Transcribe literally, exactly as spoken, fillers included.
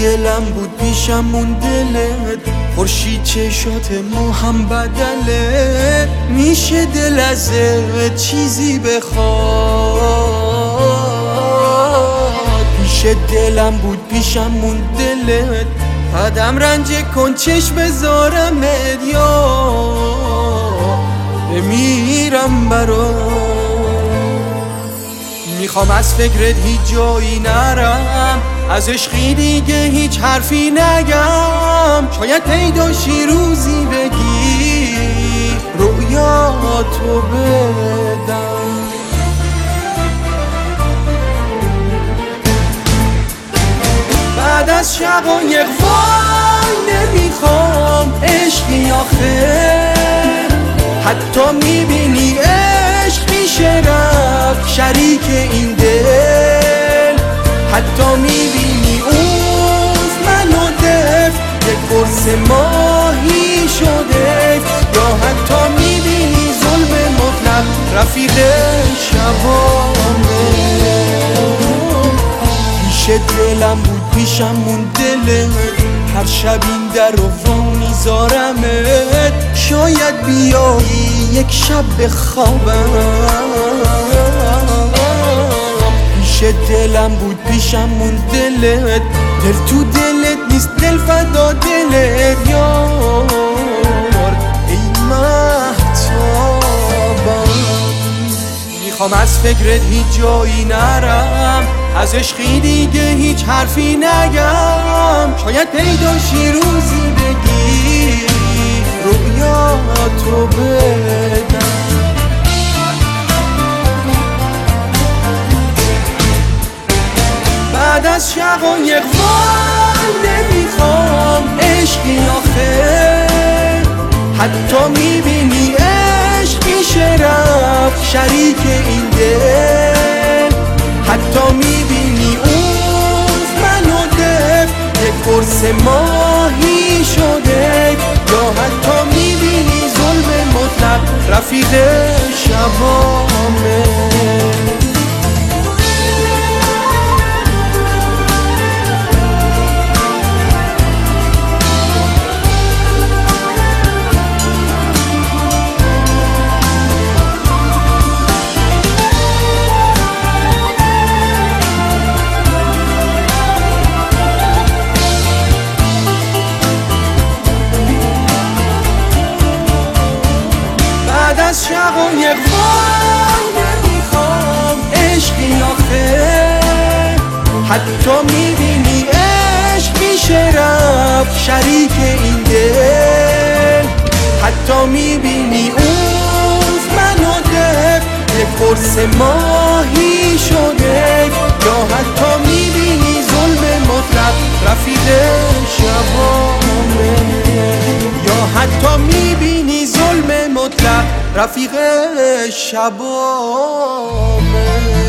دلم بود پیشمون دلت، خورشید چشات ما هم بدله. میشه دل ازت چیزی بخواد؟ پیش دلم بود پیشمون دلت، قدم رنج کن چشم بذارمت، یا بمیرم برات. میخوام از فکرت هیچ جایی نرم، از عشقی دیگه هیچ حرفی نگم. شاید پیداشی روزی بگی رویاتو بدم. بعد از شقایق وای نمیخوام عشقی آخه، حتی میبینی عشق میشه رفت شریک این دل. حتی میبینی اوز منو دفت یک قرص ماهی شده، یا حتی میبینی ظلم مطلق رفیق شبانه. پیش دلم بود پیشمون دلت، هر شب این در رو وا میذارمت. شاید بیایی یک شب بخوابم. پیش دلم بود پیشمون دلت، دل تو دلت نیست دل فدا دلت، یار ای مهتابم. میخوام از فکرت هیچ جایی نرم، از عشقی دیگه هیچ حرفی نگم. شاید پیداشی روزی بگی رویاتو بدم. بعد از شقایق وای نمیخوام عشقی آخه، حتی میبینی عشق میشه رفت شریک این دل. حتی میبینی اوز منو دفت یک قرص ماهی شده، یا حتی میبینی ظلم مطلق رفیق شبانه. از شقایق وای نمیخوام عشقی آخه، حتی میبینی عشق میشه رفت شریک این دل. حتی میبینی اوز منو دفت یک قرص ماهی شده، یا حتی میبینی ظلم مطلق رفیق شبانه، یا حتی میبینی ظلم مطلق رفیق شبانه.